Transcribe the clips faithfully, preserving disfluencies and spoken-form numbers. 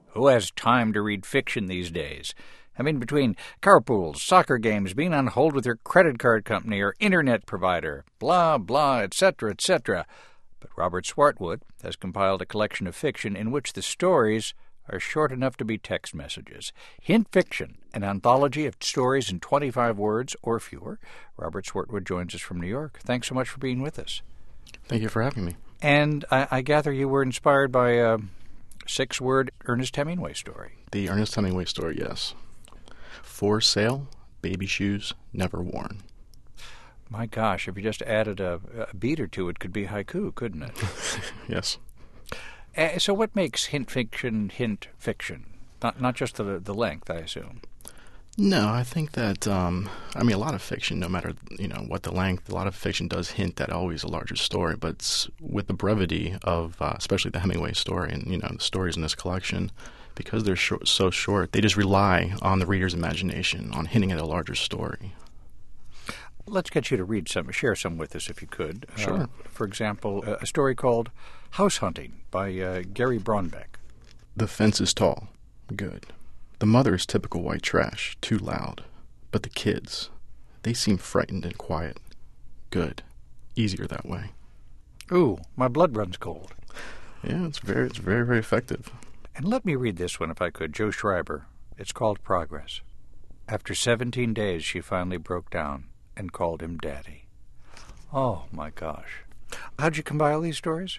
Who has time to read fiction these days? I mean, between carpools, soccer games, being on hold with your credit card company or internet provider, blah, blah, et cetera, et cetera. But Robert Swartwood has compiled a collection of fiction in which the stories are short enough to be text messages. Hint Fiction, an anthology of stories in twenty-five words or fewer. Robert Swartwood joins us from New York. Thanks so much for being with us. Thank you for having me. And I, I gather you were inspired by a six-word Ernest Hemingway story. The Ernest Hemingway story, yes. For sale, baby shoes never worn. My gosh, if you just added a, a beat or two, it could be haiku, couldn't it? Yes. Uh, so what makes hint fiction hint fiction? Not not just the the length, I assume. No, I think that, um, I mean, a lot of fiction, no matter, you know, what the length, a lot of fiction does hint at always a larger story, but with the brevity of, uh, especially the Hemingway story and, you know, the stories in this collection, because they're short, so short, they just rely on the reader's imagination, on hinting at a larger story. Let's get you to read some, share some with us if you could. Sure. Uh, for example, a story called House Hunting by uh, Gary Braunbeck. The fence is tall. Good. The mother is typical white trash, too loud. But the kids, they seem frightened and quiet. Good. Easier that way. Ooh, my blood runs cold. Yeah, it's very, it's very, very effective. And let me read this one if I could. Joe Schreiber. It's called Progress. After seventeen days, she finally broke down and called him Daddy. Oh, my gosh. How'd you compile these stories?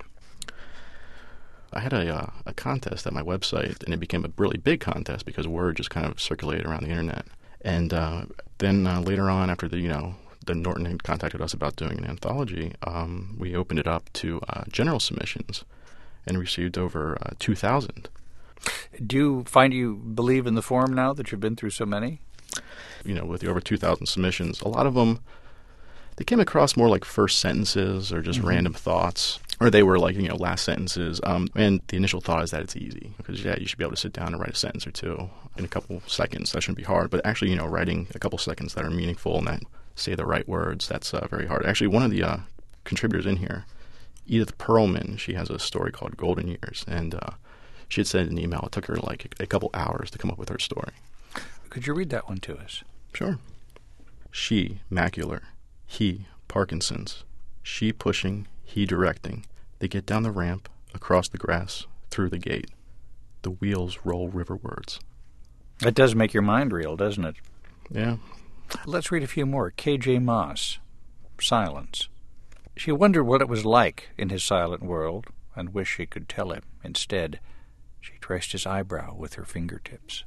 I had a uh, a contest at my website, and it became a really big contest because word just kind of circulated around the internet. And uh, then uh, later on, after the you know the Norton had contacted us about doing an anthology, um, we opened it up to uh, general submissions, and received over uh, two thousand. Do you find you believe in the form now that you've been through so many? You know, with the over two thousand submissions, a lot of them, they came across more like first sentences or just mm-hmm. random thoughts. Or they were like, you know, last sentences. Um, and the initial thought is that it's easy. Because, yeah, you should be able to sit down and write a sentence or two in a couple seconds. That shouldn't be hard. But actually, you know, writing a couple seconds that are meaningful and that say the right words, that's uh, very hard. Actually, one of the uh, contributors in here, Edith Perlman, she has a story called Golden Years. And uh, she had sent an email. It took her like a, a couple hours to come up with her story. Could you read that one to us? Sure. She, macular. He, Parkinson's. She pushing, he directing. They get down the ramp, across the grass, through the gate. The wheels roll riverwards. That does make your mind reel, doesn't it? Yeah. Let's read a few more. K J Moss, Silence. She wondered what it was like in his silent world and wished she could tell him. Instead, she traced his eyebrow with her fingertips.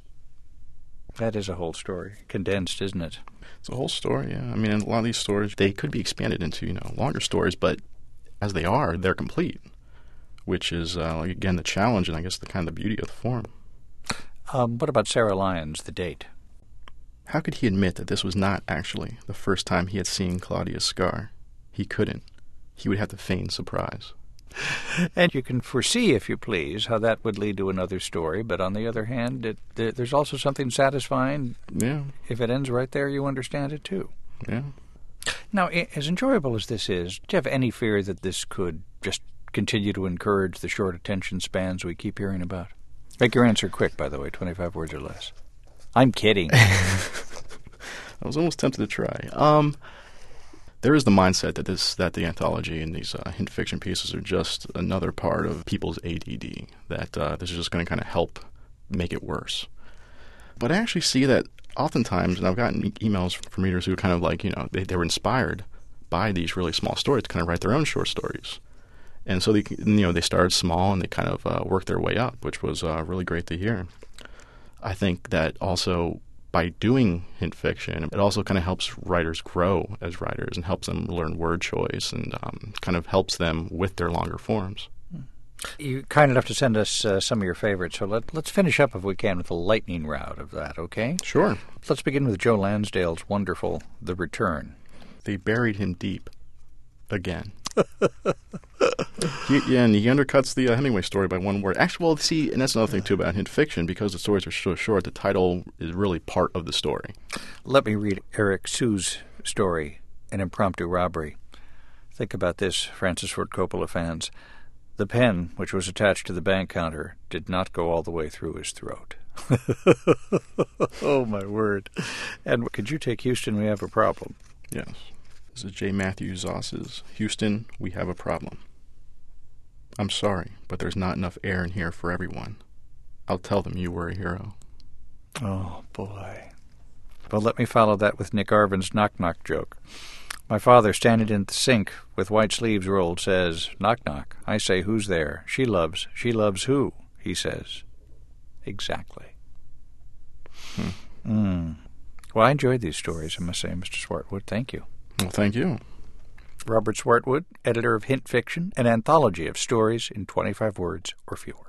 That is a whole story. Condensed, isn't it? It's a whole story, yeah. I mean, a lot of these stories, they could be expanded into, you know, longer stories, but as they are, they're complete, which is, uh, like, again, the challenge and I guess the kind of the beauty of the form. Um, what about Sarah Lyons, The Date? How could he admit that this was not actually the first time he had seen Claudia's scar? He couldn't. He would have to feign surprise. And you can foresee, if you please, how that would lead to another story, but on the other hand, it, there, there's also something satisfying. Yeah. If it ends right there, you understand it too. Yeah. Now, as enjoyable as this is, do you have any fear that this could just continue to encourage the short attention spans we keep hearing about? Make your answer quick, by the way, twenty-five words or less. I'm kidding. I was almost tempted to try. Um, there is the mindset that this that the anthology and these uh, hint fiction pieces are just another part of people's A D D, that uh, this is just going to kind of help make it worse. But I actually see that oftentimes, and I've gotten emails from readers who kind of like, you know, they, they were inspired by these really small stories to kind of write their own short stories. And so, they, you know, they started small and they kind of uh, worked their way up, which was uh, really great to hear. I think that also by doing hint fiction, it also kind of helps writers grow as writers and helps them learn word choice and um, kind of helps them with their longer forms. You're kind enough to send us uh, some of your favorites, so let, let's finish up, if we can, with a lightning round of that, okay? Sure. Let's begin with Joe Lansdale's wonderful The Return. They buried him deep. Again. he, yeah, and he undercuts the uh, Hemingway story by one word. Actually, well, see, and that's another thing, too, about hint fiction. Because the stories are so short, the title is really part of the story. Let me read Eric Sue's story, An Impromptu Robbery. Think about this, Francis Ford Coppola fans. The pen, which was attached to the bank counter, did not go all the way through his throat. Oh, my word. And could you take Houston? We have a problem. Yes. This is J. Matthew Zoss's Houston, we have a problem. I'm sorry, but there's not enough air in here for everyone. I'll tell them you were a hero. Oh, boy. Well, let me follow that with Nick Arvin's knock-knock joke. My father, standing in the sink with white sleeves rolled, says, "Knock-knock." I say, "Who's there?" She loves. She loves who? He says. Exactly. Hmm. Mm. Well, I enjoyed these stories, I must say, Mister Swartwood. Thank you. Well, thank you. Robert Swartwood, editor of Hint Fiction, an anthology of stories in twenty-five words or fewer.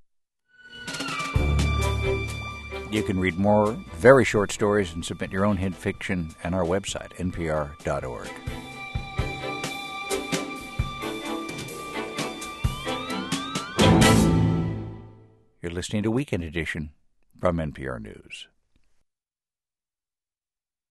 You can read more very short stories and submit your own hint fiction at our website, N P R dot org. You're listening to Weekend Edition from N P R News.